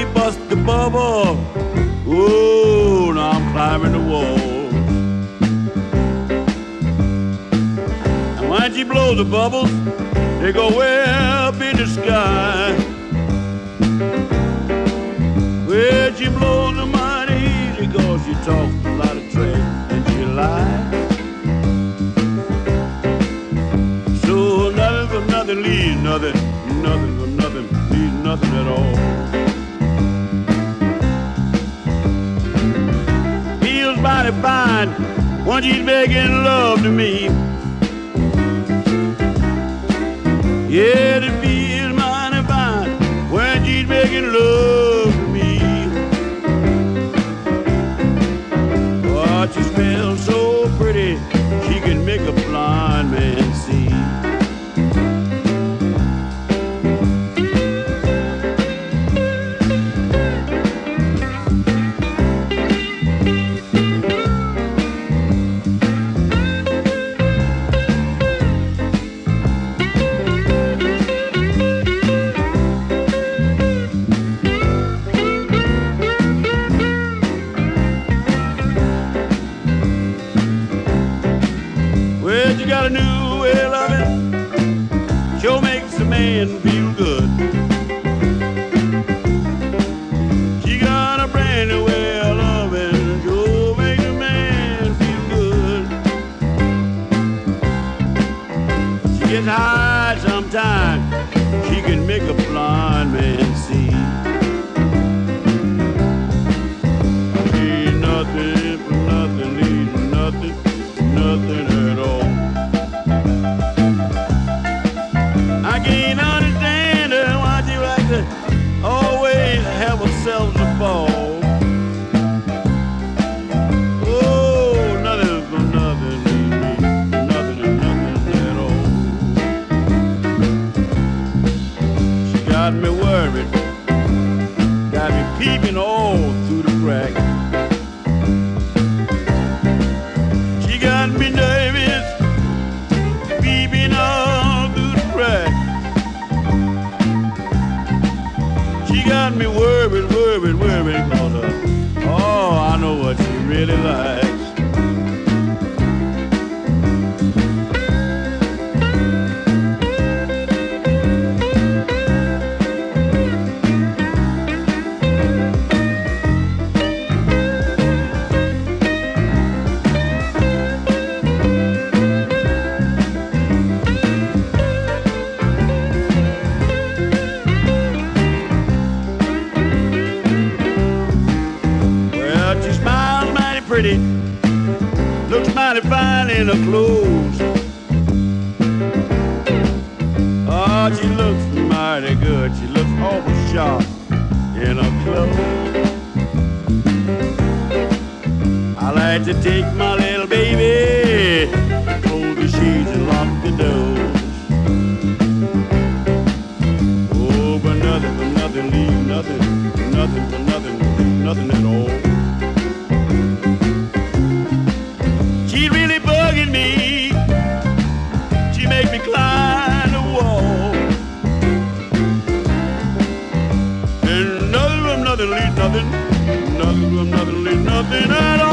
she bust the bubble, oh, now I'm climbing the wall. And when she blows the bubbles, they go way up in the sky. Well, she blows them mighty easy, cause she talks a lot of trash and she lies. So nothing for nothing leaves nothing, nothing for nothing leaves nothing at all. Feels mighty fine when she's making love to me. Yeah, it feels mighty fine when she's making love to me. Oh, she smells so pretty, she can make a blind man see. She got a new way of loving, sure makes a man feel good. She got a brand new way of loving, sure makes a man feel good. She gets high sometimes, she can make a blind man see. Ain't nothing for nothing, ain't nothing, nothing at all. I can't understand her, why she like to always have herself a ball. Oh, nothing for nothing, nothing and nothing at all. She got me worried, got me peeping all through the crack. She got me nervous, peeping all through the crack. She got me worried, worried, worried, cause oh, I know what she really likes. Pretty, looks mighty fine in her clothes. Oh, she looks mighty good. She looks awful sharp in her clothes. I like to take my little baby, close the shades and lock the doors. Oh, but nothing for nothing, leave nothing, nothing for nothing, nothing at all. She really bugging me. She make me climb the wall. And nothing from nothing leaves nothing. Nothing from nothing leaves nothing at all.